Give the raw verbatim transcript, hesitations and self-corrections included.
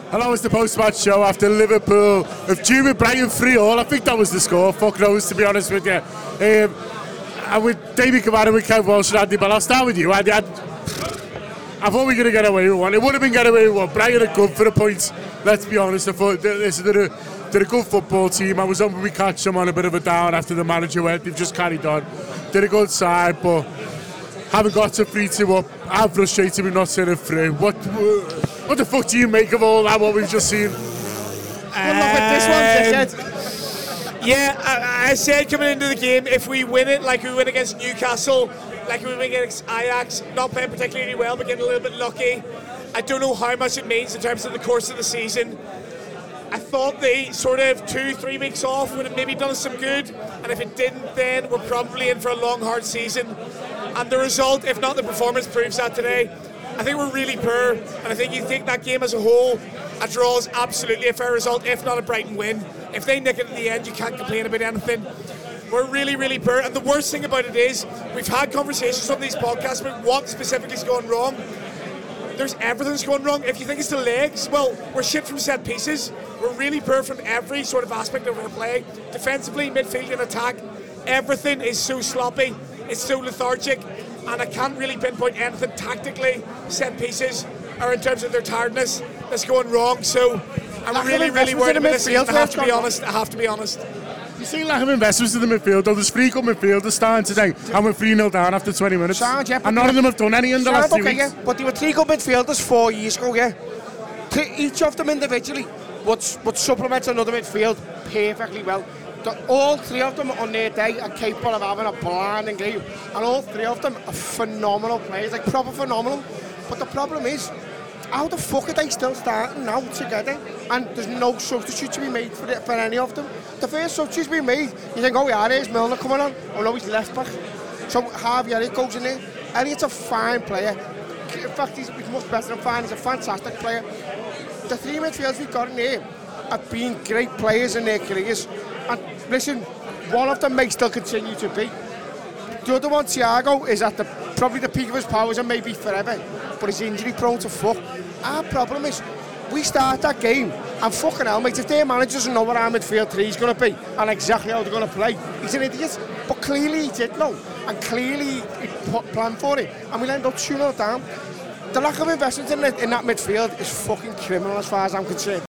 And that was the post-match show after Liverpool of due with Brighton three all. I think that was the score. Fuck knows, to be honest with you. Um, and with David Kamara, with Kev Walsh and Andy Bell, I'll start with you. Andy, I, I thought we were going to get away with one. It would have been get away with one. Brighton are good for the points. Let's be honest. I thought they're a, they're a good football team. I was hoping we catch them on a bit of a down after the manager went. They've just carried on. They're a good side, but haven't got to three two up. I'm frustrated with not seeing it through. What, what the fuck do you make of all that, what we've just seen? Good luck with this one, dickhead. Yeah, I, I said coming into the game, if we win it like we win against Newcastle, like we win against Ajax, not playing particularly well, but getting a little bit lucky, I don't know how much it means in terms of the course of the season. I thought the sort of two, three weeks off would have maybe done us some good, and if it didn't, then we're probably in for a long, hard season. And the result, if not the performance, proves that today. I think we're really poor, and I think you take that game as a whole, a draw is absolutely a fair result, if not a Brighton win. If they nick it at the end, you can't complain about anything. We're really, really poor, and the worst thing about it is, we've had conversations on these podcasts about what specifically is going wrong. There's everything's going wrong. If you think it's the legs, well, we're shit from set pieces. We're really poor from every sort of aspect of our play. Defensively, midfield and attack, everything is so sloppy, it's so lethargic, and I can't really pinpoint anything tactically, set pieces, or in terms of their tiredness, that's going wrong. So I'm Lack really, of really worried about this. investments I in the have to be midfield, honest. I have to be honest. You see lack of investments in the midfield, though. There's three good midfielders starting today, and we're three nil down after twenty minutes. Sound, yeah, and none of them have done any in the Sound, last few okay, weeks. yeah, but there were three good midfielders four years ago, yeah. Each of them individually would, would supplement another midfield perfectly well. The, all three of them on their day are capable of having a blinding game, and all three of them are phenomenal players, like proper phenomenal. But the problem is, how the fuck are they still starting now together? And there's no substitute to be made for, the, for any of them. The first substitute to be made, you think, oh yeah, there's Milner coming on. Oh no, he's left back. So Harvey Elliott goes in there. Elliott's a fine player. In fact, he's, he's much better than fine. He's a fantastic player. The three midfielders we've got in here have been great players in their careers. And listen, one of them may still continue to be. The other one, Thiago, is at the probably the peak of his powers and maybe forever, but he's injury prone to fuck. Our problem is, we start that game and fucking hell, mate, if their manager doesn't know what our midfield three is going to be and exactly how they're going to play, he's an idiot. But clearly he did know, and clearly he planned for it, and we'll end up two nil down. The lack of investment in, it, in that midfield is fucking criminal as far as I'm concerned.